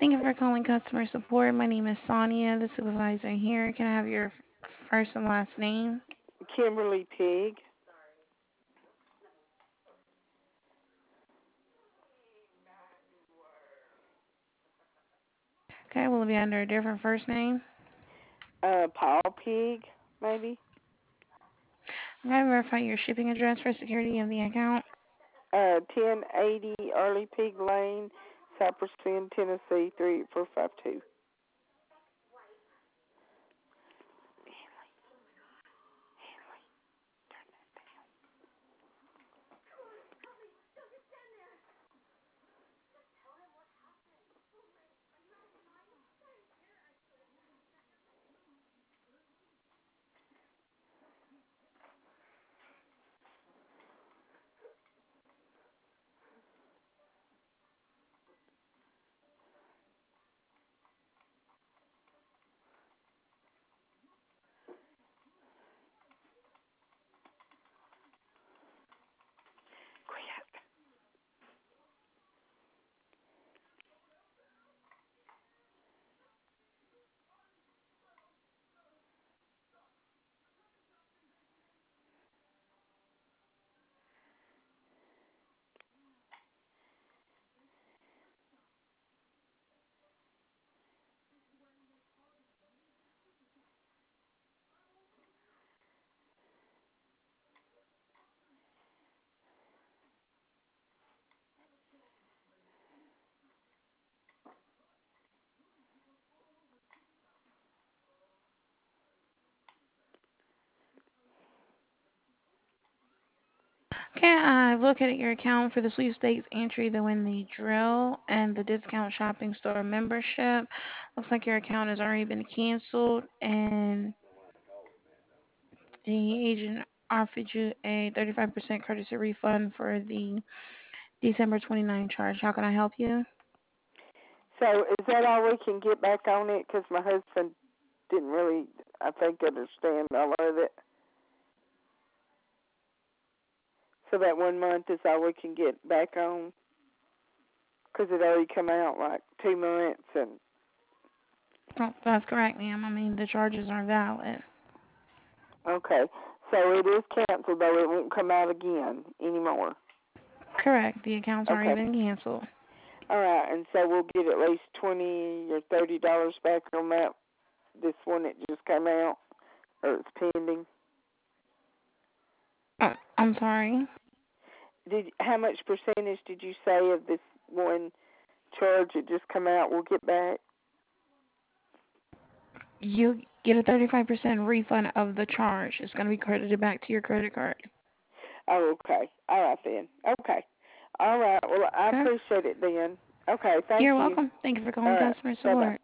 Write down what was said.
Thank you for calling customer support. My name is Sonia, the supervisor here. Can I have your first and last name? Kimberly Pig. Okay, will it be under a different first name? Paul Pig, maybe. Okay, verify your shipping address for security of the account. 1080 Early Pig Lane, Cypress Bend, Tennessee 38452. Okay, I've located your account for the sweepstakes entry, the win the drill, and the discount shopping store membership. Looks like your account has already been canceled, and the agent offered you a 35% courtesy refund for the December 29 charge. How can I help you? So is that all we can get back on it? Because my husband didn't really, I think, understand all of it. So that 1 month is all we can get back on? Because it already come out like 2 months and... Oh, that's correct, ma'am. I mean, the charges are valid. Okay. So it is canceled, though it won't come out again anymore. Correct. The account's already Okay. been canceled. All right, and so we'll get at least $20 or $30 back on that. This one that just came out, or it's pending. Oh, I'm sorry. How much percentage did you say of this one charge that just come out we'll get back? You get a 35% refund of the charge. It's going to be credited back to your credit card. Oh, okay. All right then. Okay. All right. Well, I Okay? appreciate it then. Okay. Thank You're you. welcome. Thank you for All calling right. customer Bye bye. support.